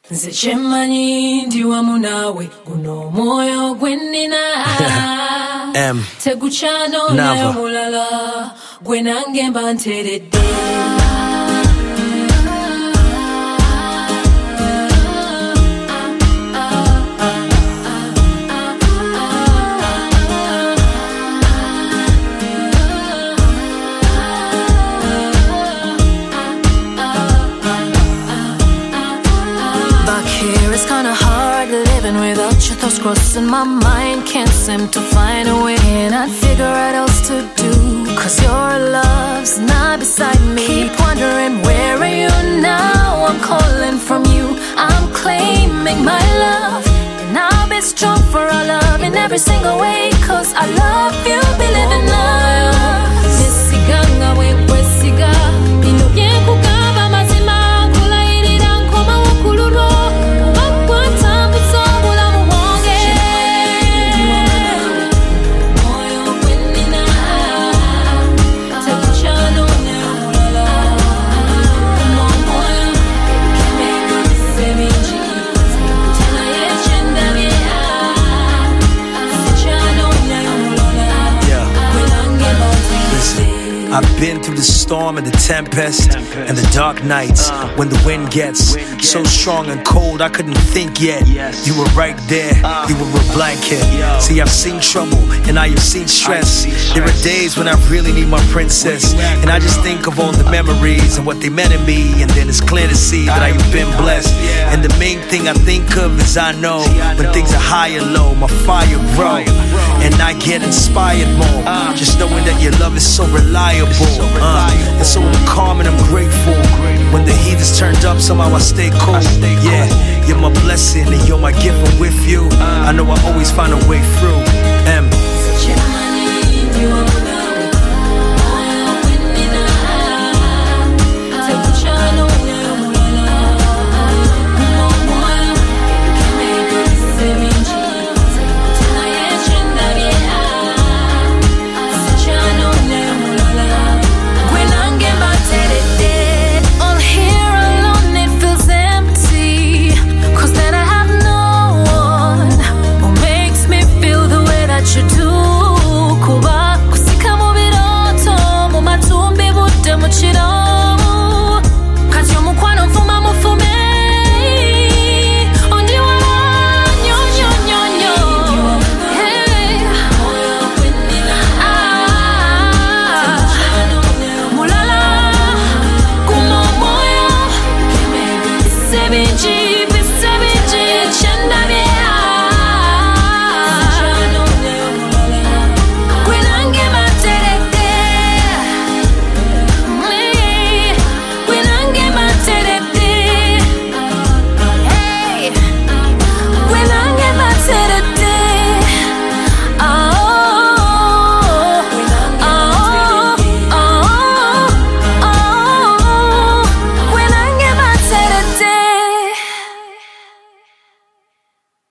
Nze kyemmanyi ndi wamu naawe guno omwoyo gwe nnina tegukyanoonyayo mulala gwe nange mba nteredde. It's kinda hard living without your thoughts crossing my mind. Can't seem to find a way, and I'd figure out else to do. Cause your love's not beside me. Keep wondering where are you now? I'm calling from you, I'm claiming my love. And I'll be strong for our love in every single way. Cause I love you, be living love. Nisiganga wekwesiga bino byenkugamba mazima nkulayirira nkoma wakululwo. I've been through the storm and the tempest and the dark nights when the wind gets so strong and cold I couldn't think yet. You were right there, you were a blanket. See, I've seen trouble and I have seen stress. There are days when I really need my princess, and I just think of all the memories and what they meant to me, and then it's clear to see that I have been blessed. And the main thing I think of is I know when things are high and low, my fire grow, and I get inspired more, just knowing that your love is so reliable. And so I'm calm and I'm grateful. When the heat is turned up, somehow I stay cool. Yeah, you're my blessing and you're my gift, and with you I know I always find a way through.